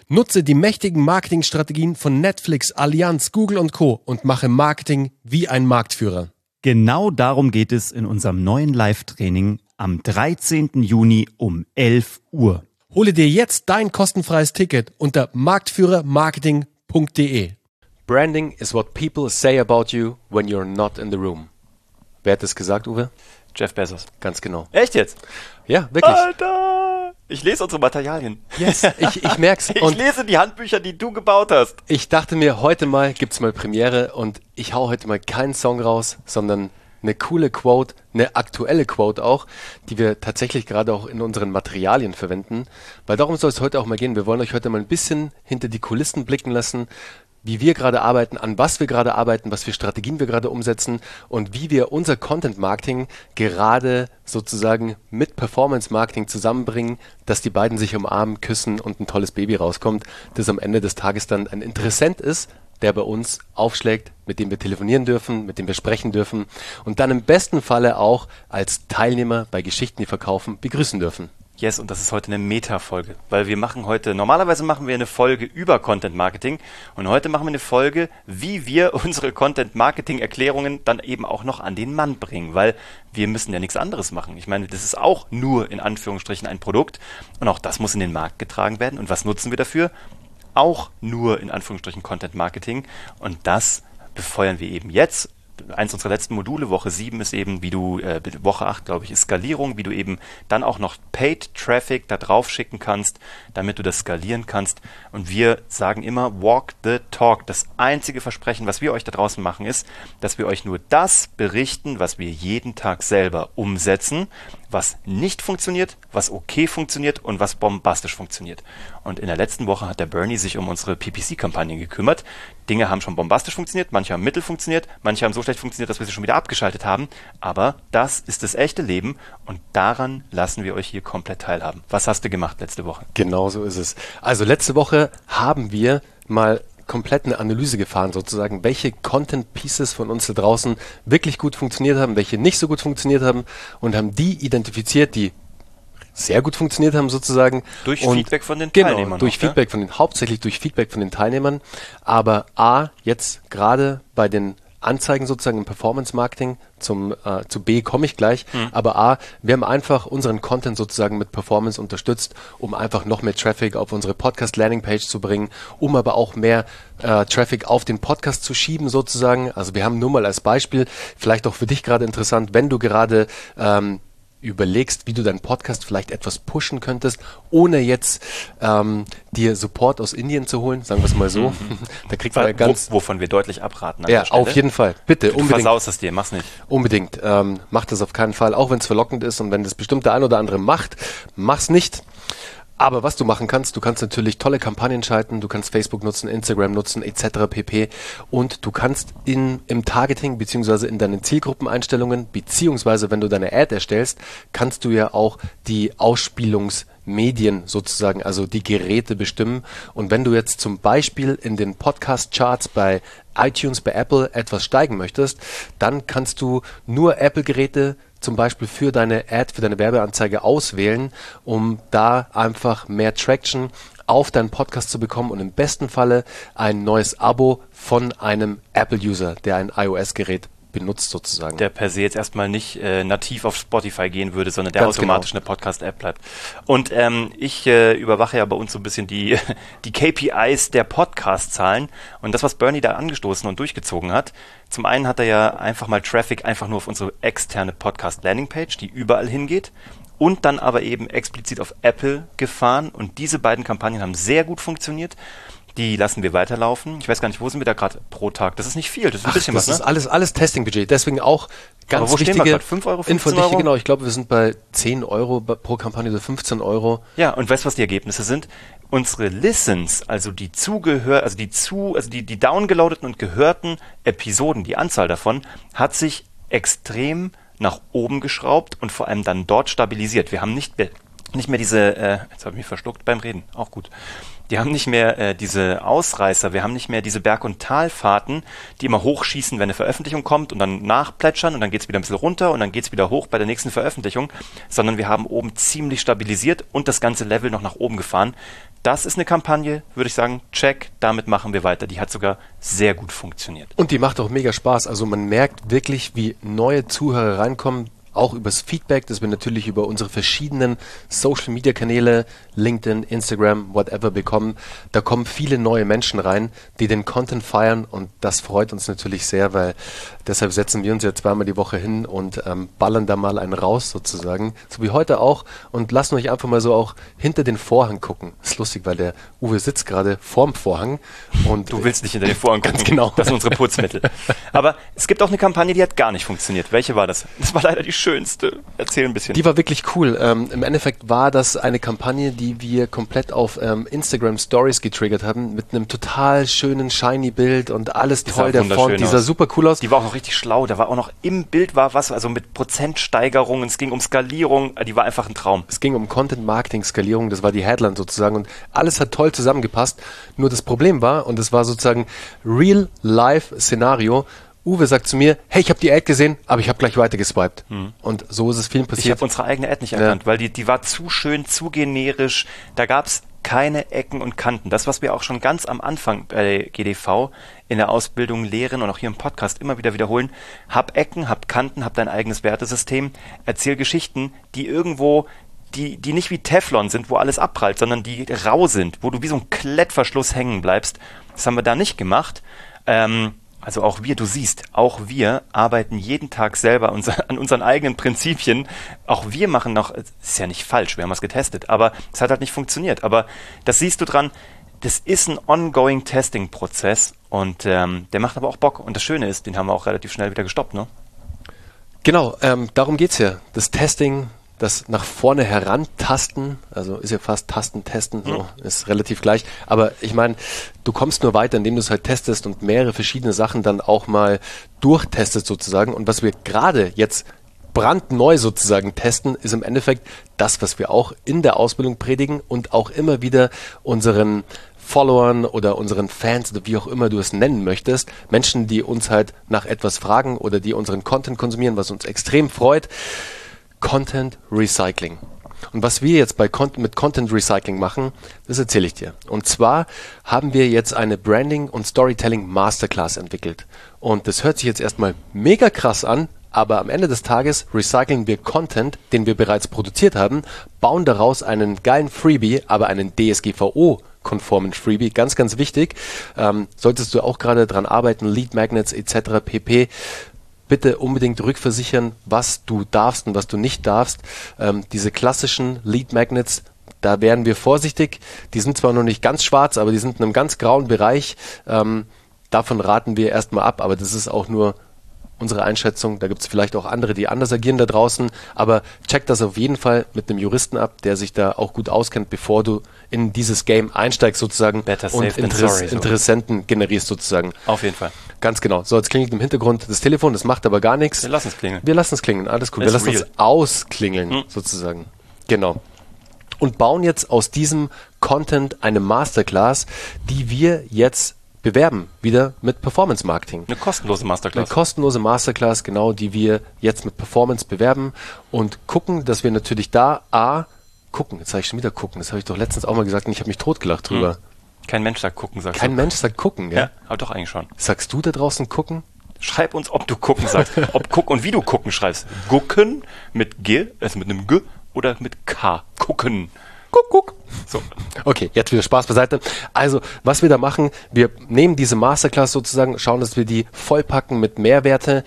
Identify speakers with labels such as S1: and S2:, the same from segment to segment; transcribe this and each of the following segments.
S1: Nutze die mächtigen Marketingstrategien von Netflix, Allianz, Google und Co. und mache Marketing wie ein Marktführer.
S2: Genau darum geht es in unserem neuen Live-Training am 13. Juni um 11 Uhr.
S1: Hole dir jetzt dein kostenfreies Ticket unter marktführermarketing.de. Branding is what people say about you when you're not in the room. Wer hat das gesagt, Uwe?
S3: Jeff Bezos.
S1: Ganz genau.
S3: Echt jetzt?
S1: Ja, wirklich.
S3: Alter! Ich lese unsere Materialien.
S1: Yes, ich merk's.
S3: Ich lese die Handbücher, die du gebaut hast.
S1: Ich dachte mir, heute mal gibt's mal Premiere und ich hau heute mal keinen Song raus, sondern eine coole Quote, eine aktuelle Quote auch, die wir tatsächlich gerade auch in unseren Materialien verwenden. Weil darum soll es heute auch mal gehen. Wir wollen euch heute mal ein bisschen hinter die Kulissen blicken lassen, wie wir gerade arbeiten, an was wir gerade arbeiten, was für Strategien wir gerade umsetzen und wie wir unser Content-Marketing gerade sozusagen mit Performance-Marketing zusammenbringen, dass die beiden sich umarmen, küssen und ein tolles Baby rauskommt, das am Ende des Tages dann ein Interessent ist, der bei uns aufschlägt, mit dem wir telefonieren dürfen, mit dem wir sprechen dürfen und dann im besten Falle auch als Teilnehmer bei Geschichten, die verkaufen, begrüßen dürfen.
S3: Yes, und das ist heute eine Meta-Folge, weil normalerweise machen wir eine Folge über Content-Marketing und heute machen wir eine Folge, wie wir unsere Content-Marketing-Erklärungen dann eben auch noch an den Mann bringen, weil wir müssen ja nichts anderes machen. Ich meine, das ist auch nur in Anführungsstrichen ein Produkt und auch das muss in den Markt getragen werden. Und was nutzen wir dafür? Auch nur in Anführungsstrichen Content-Marketing und das befeuern wir eben jetzt. Eins unserer letzten Module, Woche 7 ist eben, Woche 8, glaube ich, ist Skalierung, wie du eben dann auch noch Paid Traffic da drauf schicken kannst, damit du das skalieren kannst. Und wir sagen immer, walk the talk. Das einzige Versprechen, was wir euch da draußen machen, ist, dass wir euch nur das berichten, was wir jeden Tag selber umsetzen, was nicht funktioniert, was okay funktioniert und was bombastisch funktioniert. Und in der letzten Woche hat der Bernie sich um unsere PPC-Kampagne gekümmert. Dinge haben schon bombastisch funktioniert, manche haben mittel funktioniert, manche haben so schlecht funktioniert, dass wir sie schon wieder abgeschaltet haben. Aber das ist das echte Leben und daran lassen wir euch hier komplett teilhaben. Was hast du gemacht letzte Woche?
S1: Genau so ist es. Also letzte Woche haben wir mal komplett eine Analyse gefahren, sozusagen, welche Content-Pieces von uns da draußen wirklich gut funktioniert haben, welche nicht so gut funktioniert haben und haben die identifiziert, die sehr gut funktioniert haben sozusagen.
S3: Durch Feedback von den Teilnehmern.
S1: Hauptsächlich durch Feedback von den Teilnehmern, aber jetzt gerade bei den Anzeigen sozusagen im Performance-Marketing, zu B komme ich gleich, aber A, wir haben einfach unseren Content sozusagen mit Performance unterstützt, um einfach noch mehr Traffic auf unsere Podcast-Landing-Page zu bringen, um aber auch mehr Traffic auf den Podcast zu schieben sozusagen. Also wir haben nur mal als Beispiel, vielleicht auch für dich gerade interessant, wenn du gerade überlegst, wie du deinen Podcast vielleicht etwas pushen könntest, ohne jetzt dir Support aus Indien zu holen, sagen wir es mal so. Da kriegt man
S3: wovon wir deutlich abraten.
S1: Ja, auf jeden Fall. Bitte,
S3: unbedingt. Du versaust es dir, mach's nicht.
S1: Unbedingt. Mach das auf keinen Fall, auch wenn es verlockend ist und wenn das bestimmt der ein oder andere macht, mach's nicht. Aber was du machen kannst, du kannst natürlich tolle Kampagnen schalten, du kannst Facebook nutzen, Instagram nutzen, etc. pp. Und du kannst im Targeting beziehungsweise in deinen Zielgruppeneinstellungen, beziehungsweise wenn du deine Ad erstellst, kannst du ja auch die Ausspielungsmedien sozusagen, also die Geräte bestimmen. Und wenn du jetzt zum Beispiel in den Podcast-Charts bei iTunes, bei Apple etwas steigen möchtest, dann kannst du nur Apple-Geräte zum Beispiel für deine Ad, für deine Werbeanzeige auswählen, um da einfach mehr Traction auf deinen Podcast zu bekommen und im besten Falle ein neues Abo von einem Apple-User, der ein iOS-Gerät benutzt sozusagen.
S3: Der per se jetzt erstmal nicht nativ auf Spotify gehen würde, sondern der ganz automatisch eine Podcast-App bleibt. Und ich überwache ja bei uns so ein bisschen die KPIs der Podcast-Zahlen und das, was Bernie da angestoßen und durchgezogen hat. Zum einen hat er ja einfach mal Traffic einfach nur auf unsere externe Podcast-Landing-Page, die überall hingeht. Und dann aber eben explizit auf Apple gefahren und diese beiden Kampagnen haben sehr gut funktioniert. Die lassen wir weiterlaufen. Ich weiß gar nicht, wo sind wir da gerade pro Tag? Das ist nicht viel, das ist ein bisschen was, ne?
S1: Das ist alles Testing-Budget. Deswegen auch ganz
S3: wo
S1: wichtige...
S3: stehen wir gerade? 5 Euro, 15 Euro?
S1: Genau, ich glaube, wir sind bei 10 Euro pro Kampagne oder 15 Euro.
S3: Ja, und weißt du, was die Ergebnisse sind? Unsere Listens, also die downgeloadeten und gehörten Episoden, die Anzahl davon, hat sich extrem nach oben geschraubt und vor allem dann dort stabilisiert. Wir haben nicht mehr diese... jetzt habe ich mich verschluckt beim Reden, auch gut. Die haben nicht mehr diese Ausreißer, wir haben nicht mehr diese Berg- und Talfahrten, die immer hochschießen, wenn eine Veröffentlichung kommt und dann nachplätschern und dann geht's wieder ein bisschen runter und dann geht's wieder hoch bei der nächsten Veröffentlichung, sondern wir haben oben ziemlich stabilisiert und das ganze Level noch nach oben gefahren. das ist eine Kampagne, würde ich sagen, check, damit machen wir weiter. Die hat sogar sehr gut funktioniert.
S1: Und die macht auch mega Spaß. Also man merkt wirklich, wie neue Zuhörer reinkommen, auch übers Feedback, das wir natürlich über unsere verschiedenen Social-Media-Kanäle, LinkedIn, Instagram, whatever bekommen. Da kommen viele neue Menschen rein, die den Content feiern und das freut uns natürlich sehr, weil deshalb setzen wir uns ja zweimal die Woche hin und ballern da mal einen raus sozusagen, so wie heute auch und lassen euch einfach mal so auch hinter den Vorhang gucken. Das ist lustig, weil der Uwe sitzt gerade vorm Vorhang und
S3: du willst nicht hinter den Vorhang gucken.
S1: Ganz genau.
S3: Das sind unsere Putzmittel. Aber es gibt auch eine Kampagne, die hat gar nicht funktioniert. Welche war das? Das war leider die schönste. Erzähl ein bisschen.
S1: Die war wirklich cool. Im Endeffekt war das eine Kampagne, die wir komplett auf Instagram Stories getriggert haben, mit einem total schönen, shiny Bild und alles toll, der Font, die sah super cool aus.
S3: Die war auch noch richtig schlau. Da war auch noch im Bild war was, also mit Prozentsteigerungen, es ging um Skalierung, die war einfach ein Traum.
S1: Es ging um Content-Marketing-Skalierung, das war die Headline sozusagen und alles hat toll zusammengepasst. Nur das Problem war, und das war sozusagen Real-Life-Szenario, Uwe sagt zu mir, hey, ich habe die Ad gesehen, aber ich habe gleich weiter geswiped. Und so ist es vielen passiert.
S3: Ich habe unsere eigene Ad nicht erkannt, weil die war zu schön, zu generisch. Da gab's keine Ecken und Kanten. Das, was wir auch schon ganz am Anfang bei GDV in der Ausbildung lehren und auch hier im Podcast immer wieder wiederholen. Hab Ecken, hab Kanten, hab dein eigenes Wertesystem. Erzähl Geschichten, die irgendwo, die nicht wie Teflon sind, wo alles abprallt, sondern die rau sind, wo du wie so ein Klettverschluss hängen bleibst. Das haben wir da nicht gemacht. Also auch wir, du siehst, auch wir arbeiten jeden Tag selber an unseren eigenen Prinzipien. Auch wir machen noch, das ist ja nicht falsch, wir haben es getestet, aber es hat halt nicht funktioniert. Aber das siehst du dran, das ist ein ongoing Testing-Prozess und der macht aber auch Bock. Und das Schöne ist, den haben wir auch relativ schnell wieder gestoppt, ne?
S1: Genau, darum geht's ja. Das Testing, das nach vorne herantasten, also ist ja fast Tasten, Testen, so ist relativ gleich. Aber ich meine, du kommst nur weiter, indem du es halt testest und mehrere verschiedene Sachen dann auch mal durchtestest sozusagen. Und was wir gerade jetzt brandneu sozusagen testen, ist im Endeffekt das, was wir auch in der Ausbildung predigen und auch immer wieder unseren Followern oder unseren Fans oder wie auch immer du es nennen möchtest, Menschen, die uns halt nach etwas fragen oder die unseren Content konsumieren, was uns extrem freut, Content Recycling. Und was wir jetzt mit Content Recycling machen, das erzähle ich dir. Und zwar haben wir jetzt eine Branding- und Storytelling Masterclass entwickelt. Und das hört sich jetzt erstmal mega krass an, aber am Ende des Tages recyceln wir Content, den wir bereits produziert haben, bauen daraus einen geilen Freebie, aber einen DSGVO-konformen Freebie, ganz, ganz wichtig. Solltest du auch gerade dran arbeiten, Lead Magnets etc. pp., bitte unbedingt rückversichern, was du darfst und was du nicht darfst. Diese klassischen Lead Magnets, da wären wir vorsichtig. Die sind zwar noch nicht ganz schwarz, aber die sind in einem ganz grauen Bereich. Davon raten wir erstmal ab, aber das ist auch nur unsere Einschätzung. Da gibt es vielleicht auch andere, die anders agieren da draußen. Aber check das auf jeden Fall mit einem Juristen ab, der sich da auch gut auskennt, bevor du in dieses Game einsteigst sozusagen und Interessenten generierst sozusagen.
S3: Auf jeden Fall.
S1: Ganz genau. So, jetzt klingelt im Hintergrund das Telefon, das macht aber gar nichts.
S3: Wir lassen es klingeln.
S1: Wir lassen es klingeln, alles gut. Wir lassen es ausklingeln sozusagen. Genau. Und bauen jetzt aus diesem Content eine Masterclass, die wir jetzt bewerben, wieder mit Performance Marketing.
S3: Eine kostenlose Masterclass.
S1: Eine kostenlose Masterclass, genau, die wir jetzt mit Performance bewerben und gucken, dass wir natürlich da gucken, jetzt sage ich schon wieder gucken, das habe ich doch letztens auch mal gesagt und ich habe mich totgelacht drüber.
S3: Kein Mensch sagt gucken, sagst du.
S1: Kein Mensch sagt gucken, gell?
S3: Ja, aber doch eigentlich schon.
S1: Sagst du da draußen gucken?
S3: Schreib uns, ob du gucken sagst. Ob guck und wie du gucken schreibst. Gucken mit G, also mit einem G oder mit K. Gucken. Guck. So.
S1: Okay, jetzt wieder Spaß beiseite. Also, was wir da machen, wir nehmen diese Masterclass sozusagen, schauen, dass wir die vollpacken mit Mehrwert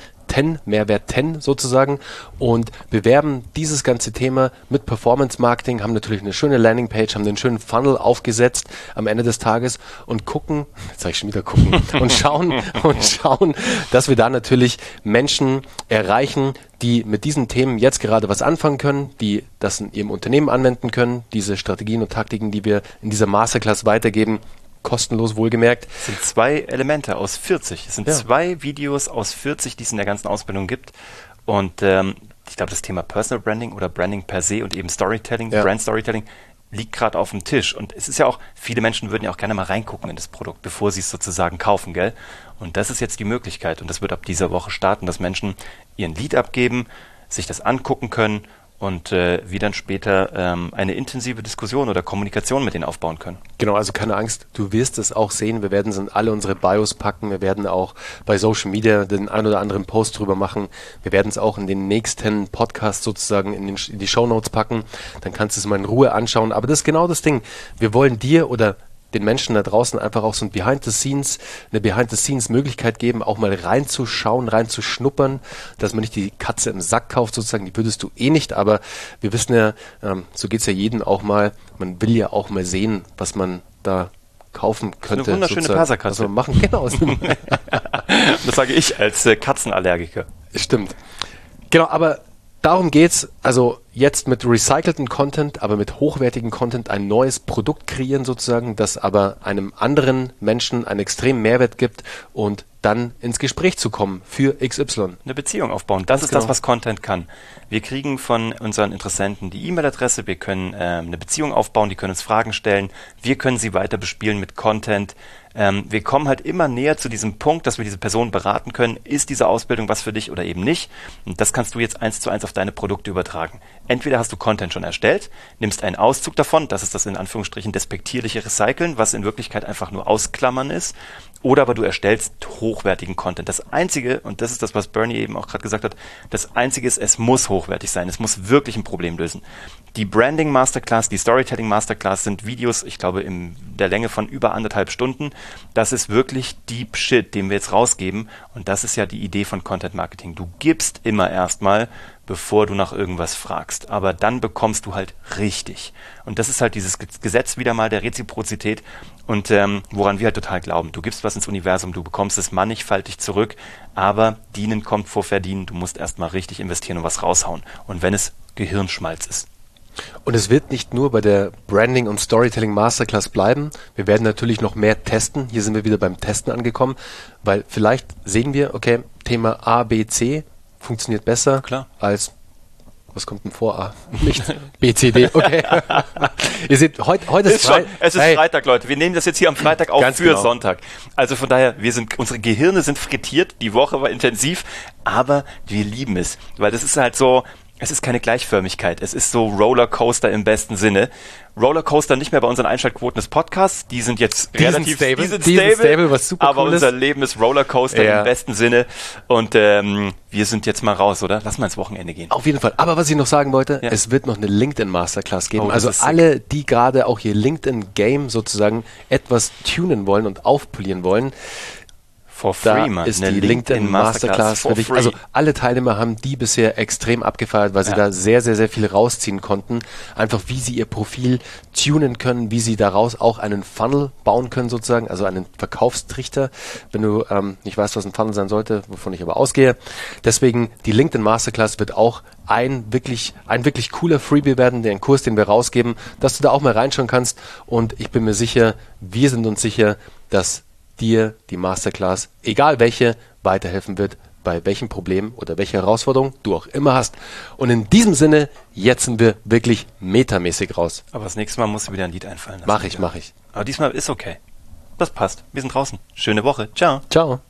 S1: 10 sozusagen und bewerben dieses ganze Thema mit Performance Marketing, haben natürlich eine schöne Landingpage, haben einen schönen Funnel aufgesetzt am Ende des Tages und gucken, jetzt sage ich schon wieder gucken, und schauen, dass wir da natürlich Menschen erreichen, die mit diesen Themen jetzt gerade was anfangen können, die das in ihrem Unternehmen anwenden können, diese Strategien und Taktiken, die wir in dieser Masterclass weitergeben, kostenlos wohlgemerkt.
S3: Es sind 2 Elemente aus 40. Es sind 2 Videos aus 40, die es in der ganzen Ausbildung gibt. Und ich glaube, das Thema Personal Branding oder Branding per se und eben Storytelling, Brand Storytelling, liegt gerade auf dem Tisch. Und es ist ja auch, viele Menschen würden ja auch gerne mal reingucken in das Produkt, bevor sie es sozusagen kaufen, gell? Und das ist jetzt die Möglichkeit. Und das wird ab dieser Woche starten, dass Menschen ihren Lead abgeben, sich das angucken können und wir dann später eine intensive Diskussion oder Kommunikation mit denen aufbauen können.
S1: Genau, also keine Angst, du wirst es auch sehen. Wir werden es in alle unsere Bios packen. Wir werden auch bei Social Media den ein oder anderen Post drüber machen. Wir werden es auch in den nächsten Podcast sozusagen in die Shownotes packen. Dann kannst du es mal in Ruhe anschauen. Aber das ist genau das Ding. Wir wollen dir oder den Menschen da draußen einfach auch so eine Behind-the-Scenes-Möglichkeit geben, auch mal reinzuschauen, reinzuschnuppern, dass man nicht die Katze im Sack kauft sozusagen, die würdest du eh nicht, aber wir wissen ja, so geht's ja jedem auch mal, man will ja auch mal sehen, was man da kaufen könnte.
S3: Eine wunderschöne Perserkatze.
S1: Was wir machen, genau.
S3: Das sage ich als Katzenallergiker.
S1: Stimmt. Genau, aber darum geht's, also jetzt mit recycelten Content, aber mit hochwertigen Content ein neues Produkt kreieren sozusagen, das aber einem anderen Menschen einen extremen Mehrwert gibt und dann ins Gespräch zu kommen für XY.
S3: Eine Beziehung aufbauen. Das ist das, was Content kann. Wir kriegen von unseren Interessenten die E-Mail-Adresse, wir können eine Beziehung aufbauen, die können uns Fragen stellen, wir können sie weiter bespielen mit Content. Wir kommen halt immer näher zu diesem Punkt, dass wir diese Person beraten können, ist diese Ausbildung was für dich oder eben nicht. Und das kannst du jetzt 1:1 auf deine Produkte übertragen. Entweder hast du Content schon erstellt, nimmst einen Auszug davon, das ist das in Anführungsstrichen despektierliche Recyceln, was in Wirklichkeit einfach nur Ausklammern ist, oder aber du erstellst hochwertigen Content. Das Einzige, und das ist das, was Bernie eben auch gerade gesagt hat, das Einzige ist, es muss hochwertig sein, es muss wirklich ein Problem lösen. Die Branding Masterclass, die Storytelling Masterclass sind Videos, ich glaube, in der Länge von über 1,5 Stunden. Das ist wirklich Deep Shit, den wir jetzt rausgeben. Und das ist ja die Idee von Content Marketing. Du gibst immer erstmal, bevor du nach irgendwas fragst. Aber dann bekommst du halt richtig. Und das ist halt dieses Gesetz wieder mal der Reziprozität und woran wir halt total glauben. Du gibst was ins Universum, du bekommst es mannigfaltig zurück, aber Dienen kommt vor Verdienen. Du musst erstmal richtig investieren und was raushauen. Und wenn es Gehirnschmalz ist.
S1: Und es wird nicht nur bei der Branding und Storytelling Masterclass bleiben. Wir werden natürlich noch mehr testen. Hier sind wir wieder beim Testen angekommen, weil vielleicht sehen wir, okay, Thema A, B, C funktioniert besser als, was kommt denn vor A? Nicht B, C, D, okay. Ihr seht, heute ist Freitag.
S3: Es ist Freitag, Leute. Wir nehmen das jetzt hier am Freitag auf für Sonntag. Also von daher, unsere Gehirne sind frittiert, die Woche war intensiv, aber wir lieben es, weil das ist halt so, es ist keine Gleichförmigkeit. Es ist so Rollercoaster im besten Sinne. Rollercoaster nicht mehr bei unseren Einschaltquoten des Podcasts. Die sind jetzt relativ
S1: stable, was super
S3: aber
S1: cool
S3: unser
S1: ist.
S3: Leben ist Rollercoaster im besten Sinne. Und wir sind jetzt mal raus, oder? Lass mal ins Wochenende gehen.
S1: Auf jeden Fall. Aber was ich noch sagen wollte, es wird noch eine LinkedIn Masterclass geben. Also alle, die gerade auch ihr LinkedIn-Game sozusagen etwas tunen wollen und aufpolieren wollen,
S3: for free,
S1: da ist die LinkedIn Masterclass für dich. Also alle Teilnehmer haben die bisher extrem abgefeiert, weil sie da sehr, sehr, sehr viel rausziehen konnten. Einfach wie sie ihr Profil tunen können, wie sie daraus auch einen Funnel bauen können sozusagen, also einen Verkaufstrichter, wenn du nicht weißt, was ein Funnel sein sollte, wovon ich aber ausgehe. Deswegen, die LinkedIn Masterclass wird auch ein wirklich cooler Freebie werden, den Kurs, den wir rausgeben, dass du da auch mal reinschauen kannst. Und ich bin mir sicher, wir sind uns sicher, dass dir die Masterclass, egal welche, weiterhelfen wird, bei welchem Problem oder welcher Herausforderung du auch immer hast. Und in diesem Sinne, jetzt sind wir wirklich metamäßig raus.
S3: Aber das nächste Mal musst du wieder ein Lied einfallen lassen.
S1: Mach ich.
S3: Aber diesmal ist okay. Das passt. Wir sind draußen. Schöne Woche. Ciao.
S1: Ciao.